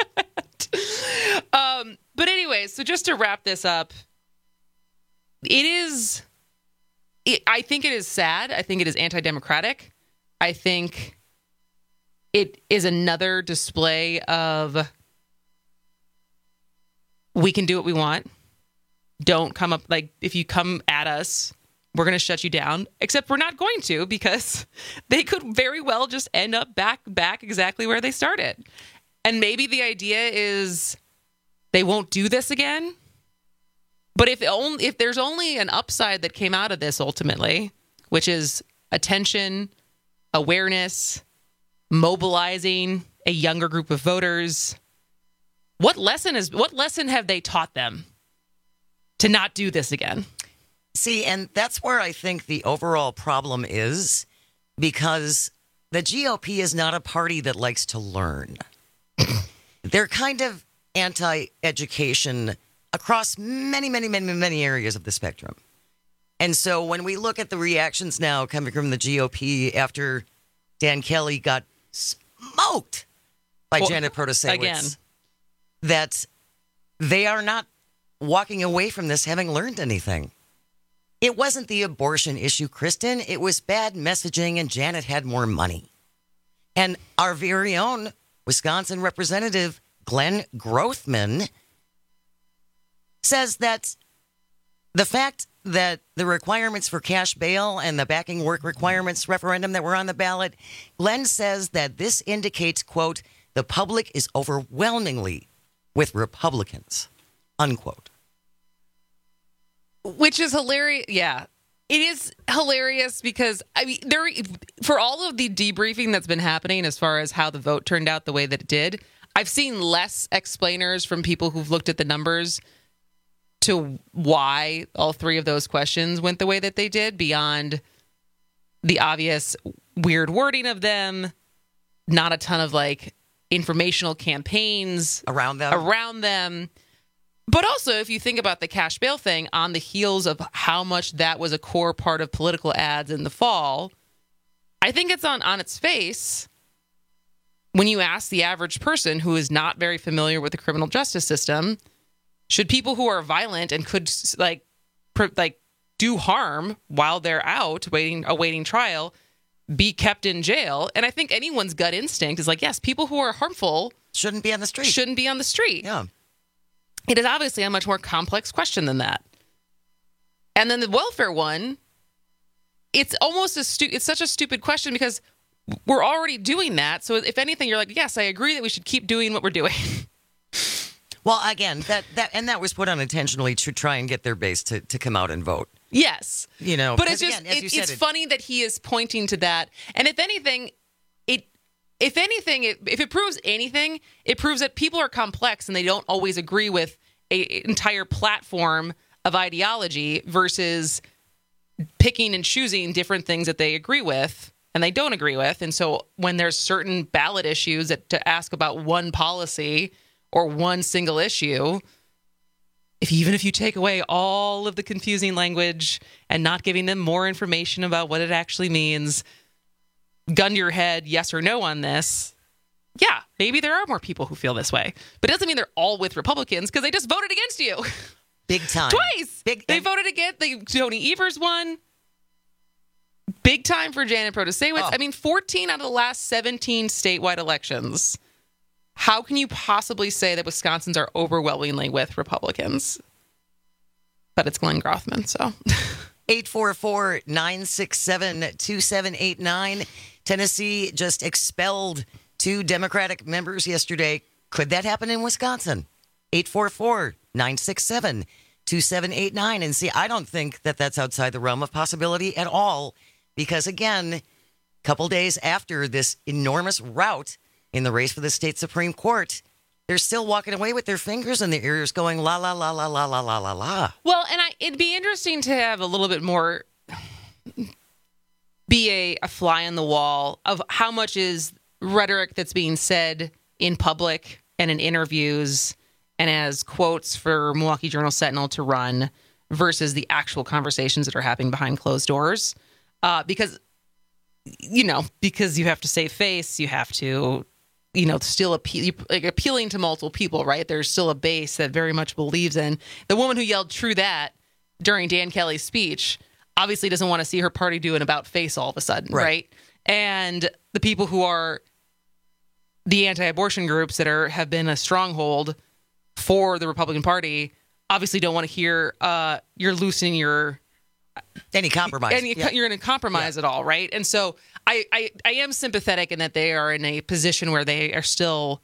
But anyway, so just to wrap this up, I think it is sad. I think it is anti-democratic. I think it is another display of we can do what we want. Don't come up, if you come at us, we're going to shut you down. Except we're not going to, because they could very well just end up back exactly where they started. And maybe the idea is they won't do this again. But if there's only an upside that came out of this ultimately, which is attention, awareness, mobilizing a younger group of voters, what lesson have they taught them to not do this again? See, and that's where I think the overall problem is, because the GOP is not a party that likes to learn. They're kind of anti-education across many, many, many, many areas of the spectrum. And so when we look at the reactions now coming from the GOP after Dan Kelly got smoked by Janet Protasiewicz, again, that they are not walking away from this having learned anything. It wasn't the abortion issue, Kristen. It was bad messaging, and Janet had more money. And our very own Wisconsin Representative Glenn Grothman says that the fact that the requirements for cash bail and the backing work requirements referendum that were on the ballot, Glenn says that this indicates, quote, the public is overwhelmingly with Republicans, unquote. Which is hilarious. Yeah, it is hilarious because, for all of the debriefing that's been happening as far as how the vote turned out the way that it did, I've seen less explainers from people who've looked at the numbers to why all three of those questions went the way that they did, beyond the obvious weird wording of them, not a ton of like informational campaigns around them. But also, if you think about the cash bail thing, on the heels of how much that was a core part of political ads in the fall, I think it's on its face when you ask the average person who is not very familiar with the criminal justice system, should people who are violent and could like do harm while they're out awaiting trial be kept in jail? And I think anyone's gut instinct is like, yes, people who are harmful shouldn't be on the street. Yeah. It is obviously a much more complex question than that. And then the welfare one, it's almost it's such a stupid question because we're already doing that. So if anything, you're like, yes, I agree that we should keep doing what we're doing. Well, again, that was put unintentionally to try and get their base to come out and vote. Yes. But it's just, again, it's funny that he is pointing to that. And if anything, if it proves anything, it proves that people are complex and they don't always agree with an entire platform of ideology versus picking and choosing different things that they agree with and they don't agree with. And so when there's certain ballot issues to ask about one policy or one single issue, even if you take away all of the confusing language and not giving them more information about what it actually means, gun to your head, yes or no on this, yeah, maybe there are more people who feel this way. But it doesn't mean they're all with Republicans because they just voted against you. Big time. Twice. They voted against. Tony Evers won. Big time for Janet Protasiewicz. Oh. I mean, 14 out of the last 17 statewide elections. How can you possibly say that Wisconsins are overwhelmingly with Republicans? But it's Glenn Grothman, so... 844-967-2789. Tennessee just expelled 2 Democratic members yesterday. Could that happen in Wisconsin? 844-967-2789. And see, I don't think that that's outside the realm of possibility at all. Because again, a couple days after this enormous rout in the race for the state Supreme Court, they're still walking away with their fingers in their ears going, la, la, la, la, la, la, la, la, la. Well, and it'd be interesting to have a little bit more, be a fly on the wall of how much is rhetoric that's being said in public and in interviews and as quotes for Milwaukee Journal-Sentinel to run versus the actual conversations that are happening behind closed doors. Because you have to save face, you have to... still appealing to multiple people, right? There's still a base that very much believes in. The woman who yelled "True that" during Dan Kelly's speech obviously doesn't want to see her party do an about face all of a sudden, right? And the people who are the anti-abortion groups that have been a stronghold for the Republican Party obviously don't want to hear you're loosening your... Any compromise. You're going to compromise at all, right? And so I am sympathetic in that they are in a position where they are still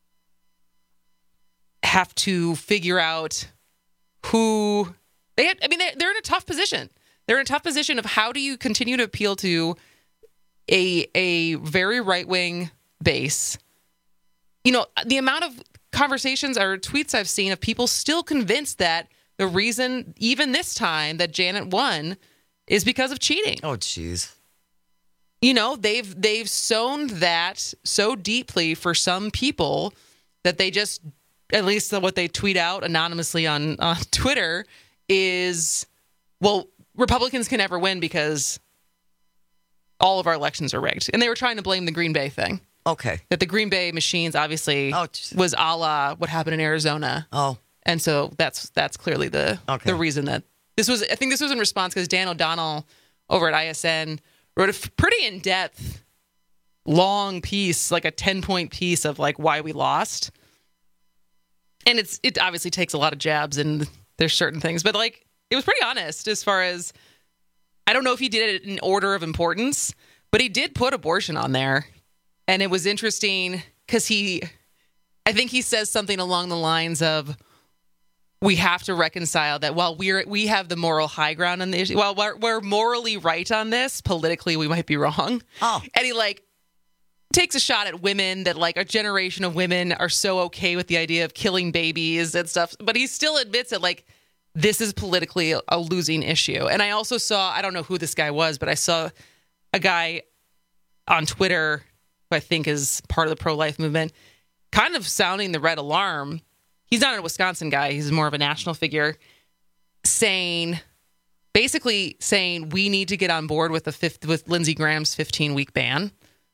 have to figure out who... they're in a tough position. They're in a tough position of how do you continue to appeal to a very right-wing base. The amount of conversations or tweets I've seen of people still convinced that the reason, even this time, that Janet won is because of cheating. Oh, jeez. They've sown that so deeply for some people that they just, at least what they tweet out anonymously on Twitter is, well, Republicans can never win because all of our elections are rigged. And they were trying to blame the Green Bay thing. Okay. That the Green Bay machines obviously was a la what happened in Arizona. Oh. And so that's clearly the reason that this was. I think this was in response because Dan O'Donnell over at ISN wrote a pretty in-depth, long piece, like a 10-point piece of like why we lost. And it obviously takes a lot of jabs and there's certain things, but like it was pretty honest as far as, I don't know if he did it in order of importance, but he did put abortion on there. And it was interesting because I think he says something along the lines of, we have to reconcile that while we have the moral high ground on the issue, while we're morally right on this, politically we might be wrong. Oh. And he takes a shot at women that a generation of women are so okay with the idea of killing babies and stuff. But he still admits that this is politically a losing issue. And I also saw, I don't know who this guy was, but I saw a guy on Twitter who I think is part of the pro-life movement kind of sounding the red alarm. He's not a Wisconsin guy. He's more of a national figure, basically saying we need to get on board with Lindsey Graham's 15-week ban.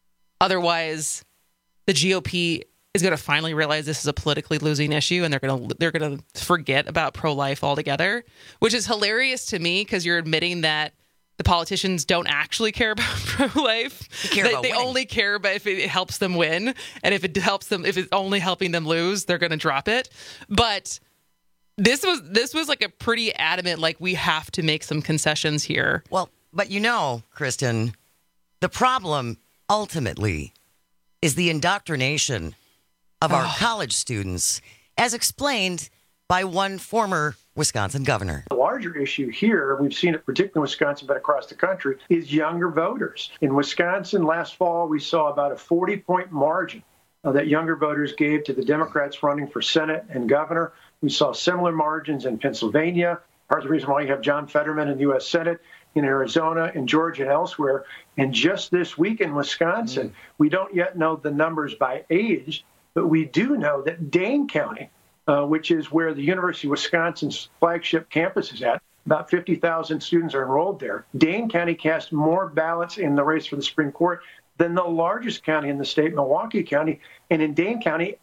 Otherwise, the GOP is going to finally realize this is a politically losing issue, and they're going to forget about pro-life altogether, which is hilarious to me because you're admitting that the politicians don't actually care about pro-life. They only care about if it helps them win, and if it's only helping them lose, they're going to drop it. But this was like a pretty adamant, like, we have to make some concessions here. Well, but Kristen, the problem ultimately is the indoctrination of our college students, as explained by one former Wisconsin governor. The larger issue here, we've seen it particularly in Wisconsin, but across the country, is younger voters. In Wisconsin last fall, we saw about a 40-point margin that younger voters gave to the Democrats running for Senate and governor. We saw similar margins in Pennsylvania. Part of the reason why you have John Fetterman in the U.S. Senate, in Arizona, in Georgia, and elsewhere. And just this week in Wisconsin, we don't yet know the numbers by age, but we do know that Dane County, which is where the University of Wisconsin's flagship campus is at, about 50,000 students are enrolled there. Dane County cast more ballots in the race for the Supreme Court than the largest county in the state, Milwaukee County. And in Dane County,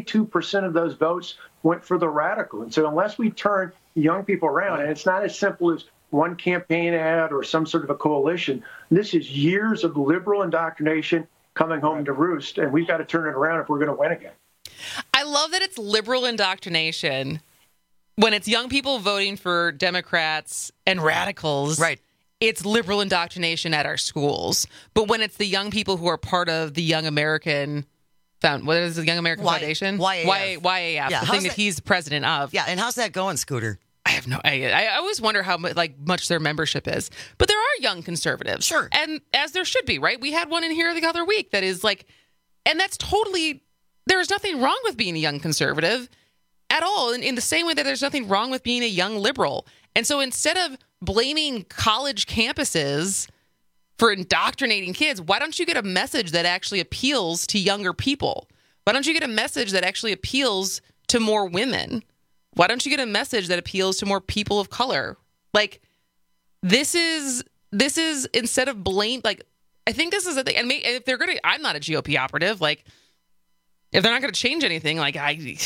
82% of those votes went for the radical. And so unless we turn young people around, and it's not as simple as one campaign ad or some sort of a coalition, this is years of liberal indoctrination coming home to roost, and we've got to turn it around if we're going to win again. I love that it's liberal indoctrination when it's young people voting for Democrats and radicals. Right. It's liberal indoctrination at our schools. But when it's the young people who are part of the Young American what is the Young American Foundation? YAF, the thing that he's president of. Yeah, and how's that going, Scooter? I have no idea. I always wonder how much their membership is. But there are young conservatives. Sure. And as there should be, right? We had one in here the other week that is like, and that's totally, there's nothing wrong with being a young conservative at all. In the same way that there's nothing wrong with being a young liberal. And so instead of blaming college campuses for indoctrinating kids, why don't you get a message that actually appeals to younger people? Why don't you get a message that actually appeals to more women? Why don't you get a message that appeals to more people of color? Like, this is instead of I think this is a thing. And if they're going to, I'm not a GOP operative. Like, if they're not going to change anything, like,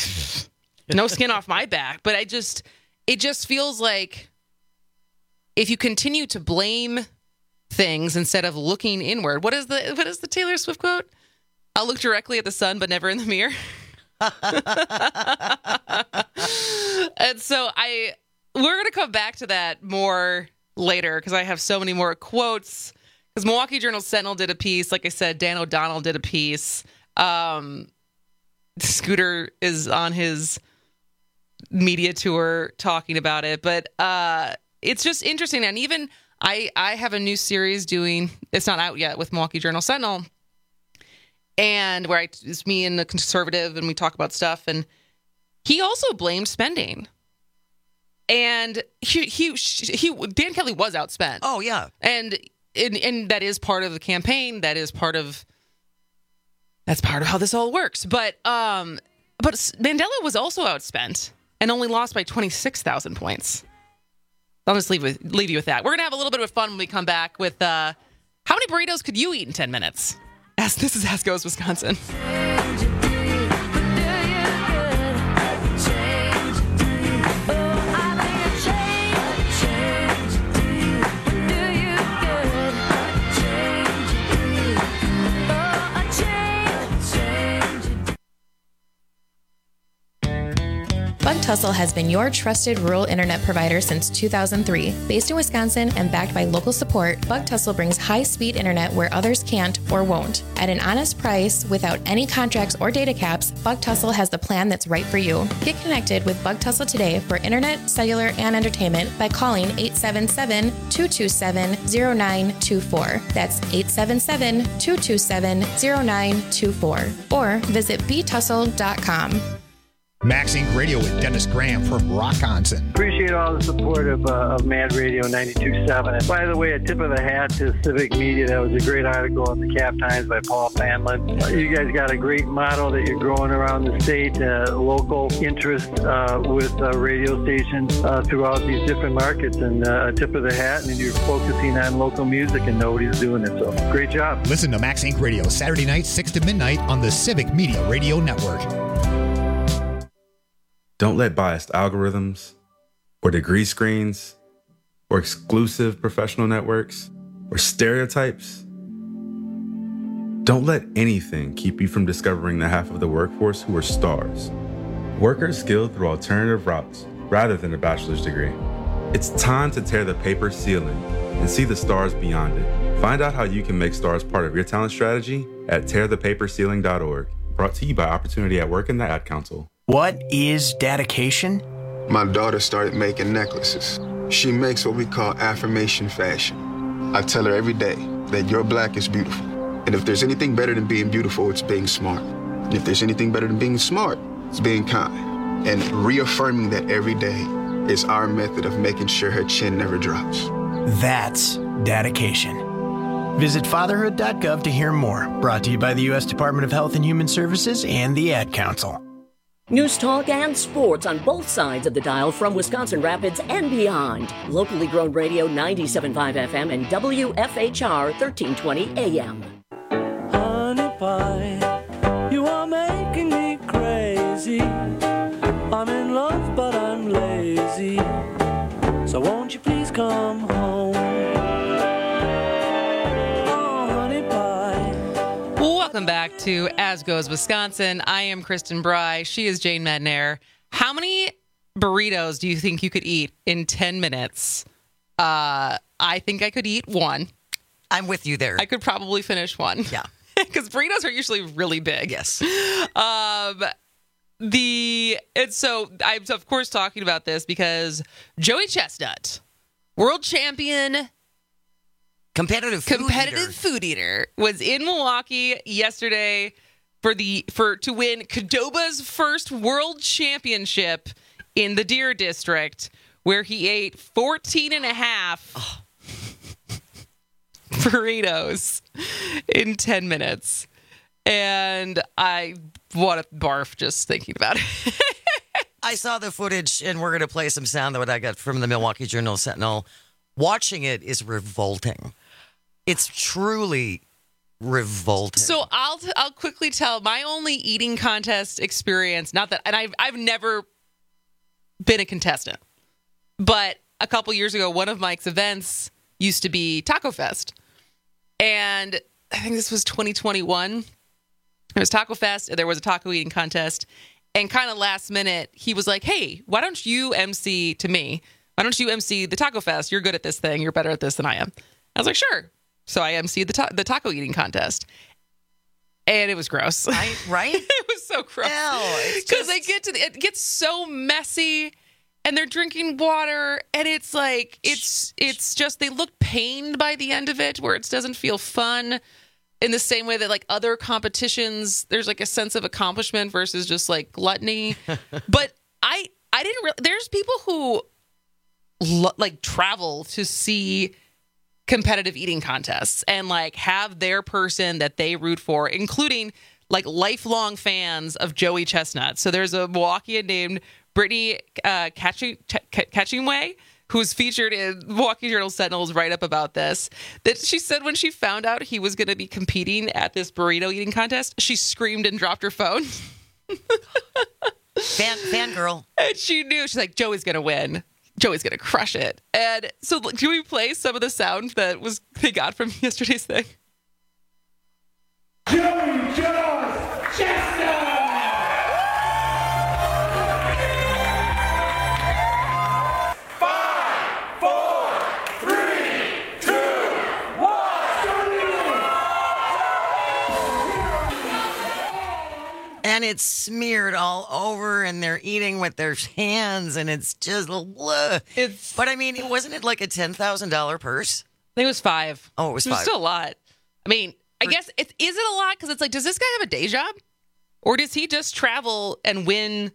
no skin off my back. But it just feels like if you continue to blame things instead of looking inward, what is the Taylor Swift quote? I'll look directly at the sun, but never in the mirror. And so we're going to come back to that more later because I have so many more quotes. Because Milwaukee Journal-Sentinel did a piece. Like I said, Dan O'Donnell did a piece. Scooter is on his media tour talking about it. But it's just interesting. And even I have a new series it's not out yet with Milwaukee Journal-Sentinel. And where it's me and the conservative and we talk about stuff. And he also blamed spending. And Dan Kelly was outspent. Oh, yeah. And that is part of the campaign. That's part of how this all works. But Mandela was also outspent and only lost by 26,000 points. I'll just leave you with that. We're going to have a little bit of fun when we come back with how many burritos could you eat in 10 minutes? This is Ask Goes Wisconsin. Bug Tussle has been your trusted rural internet provider since 2003. Based in Wisconsin and backed by local support, Bug Tussle brings high-speed internet where others can't or won't. At an honest price, without any contracts or data caps, Bug Tussle has the plan that's right for you. Get connected with Bug Tussle today for internet, cellular, and entertainment by calling 877-227-0924. That's 877-227-0924. Or visit btussle.com. Max Inc. Radio with Dennis Graham from Rockonson. Appreciate all the support of Mad Radio 92.7. And by the way, a tip of the hat to Civic Media. That was a great article in the Cap Times by Paul Fanlin. You guys got a great model that you're growing around the state, local interest with radio stations throughout these different markets. And a tip of the hat, and you're focusing on local music, and nobody's doing it. So great job. Listen to Max Inc. Radio Saturday night, 6 to midnight on the Civic Media Radio Network. Don't let biased algorithms or degree screens or exclusive professional networks or stereotypes. Don't let anything keep you from discovering the half of the workforce who are stars. Workers skilled through alternative routes rather than a bachelor's degree. It's time to tear the paper ceiling and see the stars beyond it. Find out how you can make stars part of your talent strategy at tearthepaperceiling.org. Brought to you by Opportunity at Work and the Ad Council. What is dedication? My daughter started making necklaces. She makes what we call affirmation fashion. I tell her every day that your black is beautiful. And if there's anything better than being beautiful, it's being smart. And if there's anything better than being smart, it's being kind. And reaffirming that every day is our method of making sure her chin never drops. That's dedication. Visit fatherhood.gov to hear more. Brought to you by the U.S. Department of Health and Human Services and the Ad Council. News, talk, and sports on both sides of the dial from Wisconsin Rapids and beyond. Locally grown radio 97.5 FM and WFHR 1320 AM. Honey pie, you are making me crazy. I'm in love, but I'm lazy. So won't you please come home? Welcome back to As Goes Wisconsin. I am Kristen Bry. She is Jane Madnair. How many burritos do you think you could eat in 10 minutes? I think I could eat one. I'm with you there. I could probably finish one. Yeah. Because burritos are usually really big. Yes. So I'm, of course, talking about this because Joey Chestnut, world champion competitive food eater, was in Milwaukee yesterday to win Qdoba's first world championship in the Deer District, where he ate 14 and a half burritos in 10 minutes. And I want to barf just thinking about it. I saw the footage, and we're going to play some sound that I got from the Milwaukee Journal-Sentinel. Watching it is revolting. It's truly revolting. So I'll quickly tell my only eating contest experience. Not that, and I've never been a contestant, but a couple years ago, one of Mike's events used to be Taco Fest, and I think this was 2021. It was Taco Fest. There was a taco eating contest, and kind of last minute, he was like, "Hey, why don't you MC to me? Why don't you MC the Taco Fest? You're good at this thing. You're better at this than I am." I was like, "Sure." So I emceed the taco eating contest, and it was gross. Right? It was so gross because it gets so messy, and they're drinking water, and it's like it's just they look pained by the end of it, where it doesn't feel fun. In the same way that like other competitions, there's like a sense of accomplishment versus just like gluttony. But I didn't. There's people who like travel to see competitive eating contests and like have their person that they root for, including like lifelong fans of Joey Chestnut. So there's a Milwaukeean named Brittany Catchingway, who's featured in Milwaukee Journal-Sentinel's write-up about this, that she said when she found out he was going to be competing at this burrito eating contest, she screamed and dropped her phone. Fangirl. And she knew. She's like, Joey's going to win. Joey's going to crush it. And so can we play some of the sound that they got from yesterday's thing? Joey Chestnut! 5, 4, 3, 2, 1. And it's smeared all over, and they're eating with their hands, and it's just, but I mean, wasn't it like a $10,000 purse? I think it was 5. Oh, it was 5. It was still a lot. I mean, I guess, is it a lot? Because it's like, does this guy have a day job? Or does he just travel and win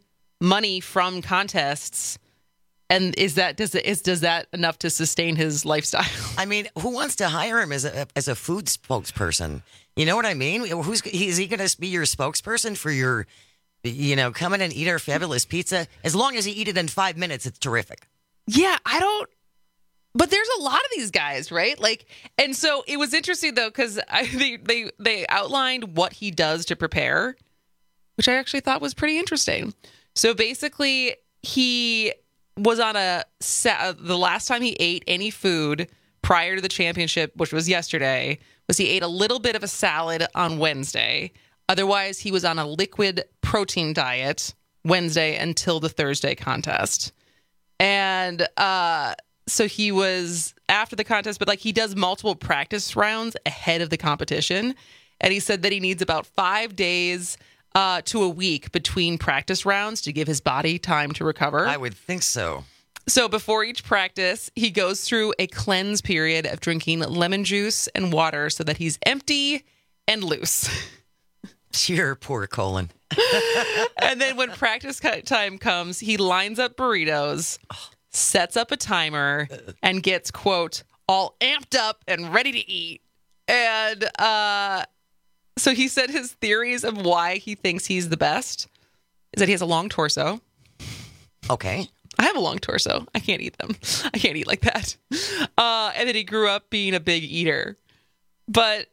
money from contests. And does that enough to sustain his lifestyle? I mean, who wants to hire him as a food spokesperson? You know what I mean? Is he going to be your spokesperson for your, come in and eat our fabulous pizza? As long as you eat it in 5 minutes, it's terrific. Yeah, but there's a lot of these guys, right? Like, and so it was interesting though, because they outlined what he does to prepare, which I actually thought was pretty interesting. So basically, he was on the last time he ate any food prior to the championship, which was yesterday, was he ate a little bit of a salad on Wednesday. Otherwise, he was on a liquid protein diet Wednesday until the Thursday contest. And so he was after the contest, but like he does multiple practice rounds ahead of the competition. And he said that he needs about 5 days to a week between practice rounds to give his body time to recover. I would think so. So before each practice, he goes through a cleanse period of drinking lemon juice and water so that he's empty and loose. Your poor colon. And then when practice time comes, he lines up burritos, sets up a timer, and gets, quote, all amped up and ready to eat. And so he said his theories of why he thinks he's the best is that he has a long torso. Okay. I have a long torso. I can't eat them. I can't eat like that. And that he grew up being a big eater. But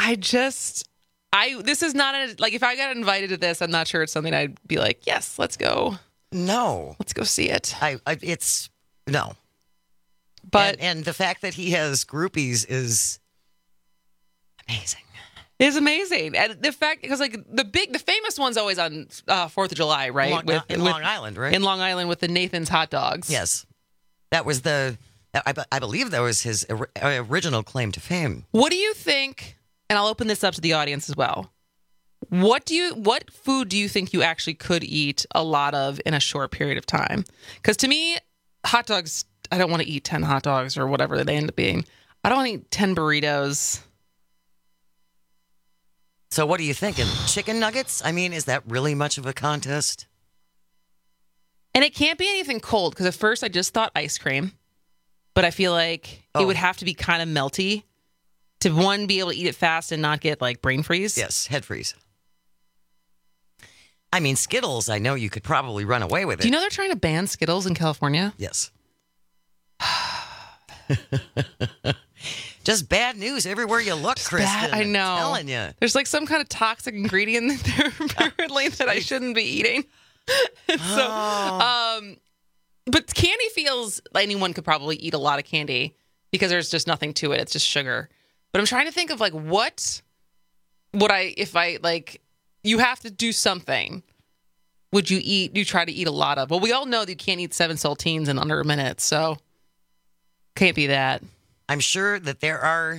this is not if I got invited to this, I'm not sure it's something I'd be like, yes, let's go. No. Let's go see it. It's no. But and the fact that he has groupies is amazing. It's amazing. And the fact, because like the famous one's always on 4th of July, right? In Long Island, right? In Long Island with the Nathan's hot dogs. Yes. That was I believe that was his original claim to fame. What do you think, and I'll open this up to the audience as well. What food do you think you actually could eat a lot of in a short period of time? Because to me, hot dogs, I don't want to eat 10 hot dogs or whatever they end up being. I don't want to eat 10 burritos. So what are you thinking? Chicken nuggets? I mean, is that really much of a contest? And it can't be anything cold, because at first I just thought ice cream. But I feel like it would have to be kind of melty to, one, be able to eat it fast and not get like brain freeze. Yes, head freeze. I mean, Skittles, I know you could probably run away with it. Do you know they're trying to ban Skittles in California? Yes. Just bad news everywhere you look, Kristen. I know. I'm telling you. There's like some kind of toxic ingredient in there apparently that I shouldn't be eating. But candy feels anyone could probably eat a lot of candy because there's just nothing to it. It's just sugar. But I'm trying to think of like what would you have to do something. Would you try to eat a lot of? Well, we all know that you can't eat 7 saltines in under a minute, so can't be that. I'm sure that there are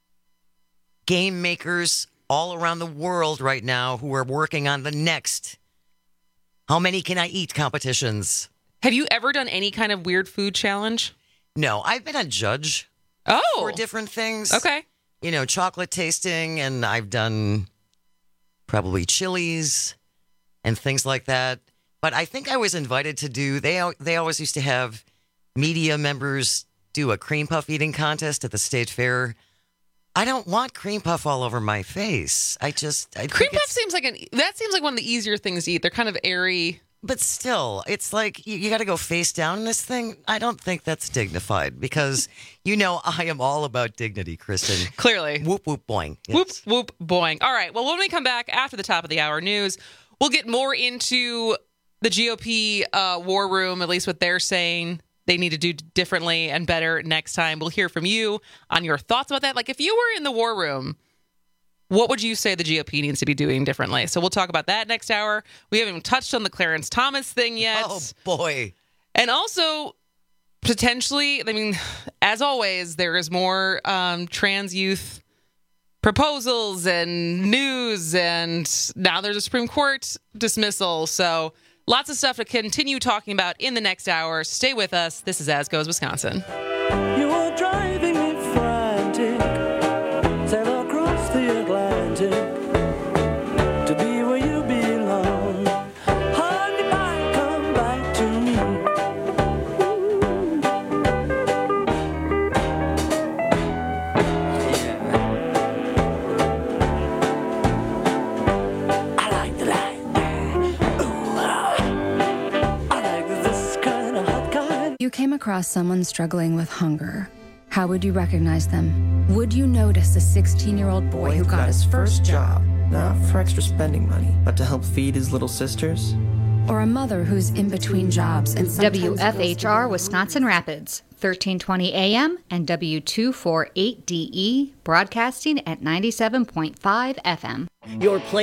game makers all around the world right now who are working on the next how many can I eat competitions. Have you ever done any kind of weird food challenge? No, I've been a judge for different things. Okay. Chocolate tasting, and I've done probably chilies and things like that. But I think I was invited to do, they always used to have media members do a cream puff eating contest at the state fair. I don't want cream puff all over my face. Cream puff seems like one of the easier things to eat. They're kind of airy. But still, it's like you got to go face down in this thing. I don't think that's dignified because, I am all about dignity, Kristen. Clearly. Whoop, whoop, boing. Yes. Whoop, whoop, boing. All right. Well, when we come back after the top of the hour news, we'll get more into the GOP war room, at least what they're saying they need to do differently and better next time. We'll hear from you on your thoughts about that. Like, if you were in the war room, what would you say the GOP needs to be doing differently? So we'll talk about that next hour. We haven't even touched on the Clarence Thomas thing yet. Oh, boy. And also, potentially, as always, there is more trans youth proposals and news, and now there's a Supreme Court dismissal. So lots of stuff to continue talking about in the next hour. Stay with us. This is As Goes Wisconsin. You are driving me frantic, sail across the Atlantic to be where you belong. Honey pie, come across someone struggling with hunger, how would you recognize them? Would you notice a 16-year-old boy who got his first job? Not for extra spending money, but to help feed his little sisters? Or a mother who's in between jobs and WFHR Wisconsin Rapids, 1320 AM and W248DE, broadcasting at 97.5 FM. Your play